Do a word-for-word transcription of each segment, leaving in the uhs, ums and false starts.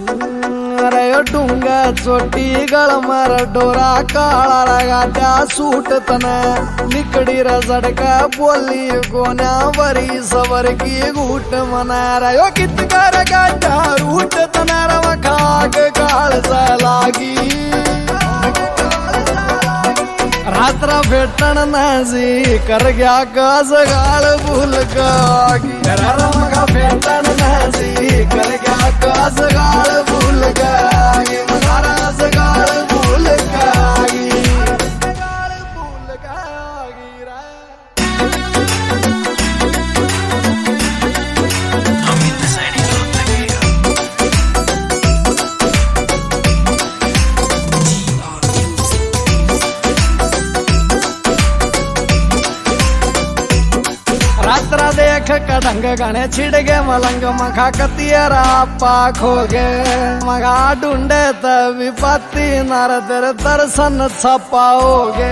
अरे डुंगा चोटी गळ मार डोरा काळा लगाट्या सूट तना निकडी रजडका बोली गोन्या वरी सवर की घूट मना रो कित कर गाट्या रूट तना रखाग काळ लागी रात्र भेटण नाजी कर गया गाज गाळ भूल गागी रमगा भेटण नाजी कर गया गाज गाळ भूल गागी महाराज गाळ भूल गागी गाळ भूल गागी रा रात्रा देख कड़ंग गणे छिड़गे मलंग मखा कतियरा पाख हो गे मगा ढूंढे तभी पति नर तेरे दर्शन छपाओगे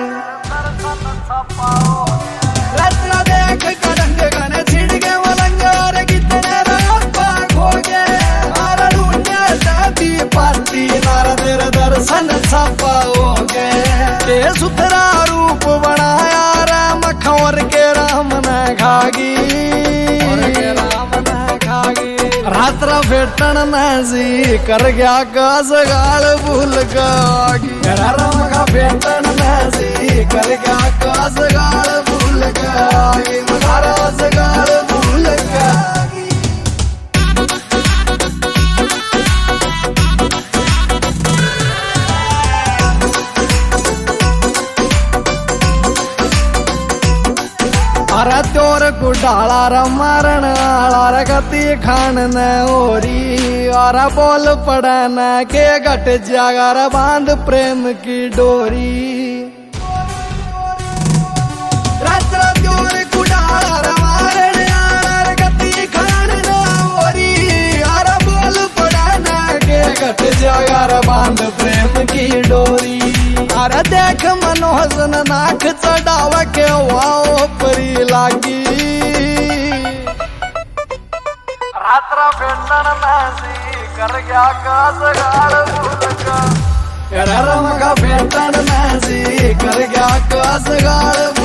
रात्रा देख कड़ंग गणे छिड़गे मलंग और कितने पाख हो गे और ढूंढे तभी पति नर तेरे दर्शन छपाओगे ते सुथरा रूप बनाया राम खवर के राम न खागी राम न खागी रात्र भेटण नाजी कर गया गाज गाळ भूल गागी राम का भेटण नाजी कर गया गाज गाळ भूल गागी महाराज गाळ भूल गागी अरे त्योर कुडाला र मारण आला र गति खान न ओरी और बोल पड़न के घट जागर बांध प्रेम की डोरी रात्र त्योर कुडाला र मारण आला र गति खान न ओरी और बोल पड़न के घट जागर बांध प्रेम की डोरी अरे देख मनोहसन नाक चढ़ाव के वाओ परी लागी रात्रा भेटण नाजी कर गया गाज गाळ भूल गा रमगा भेटण नाजी कर गया गाज गाळ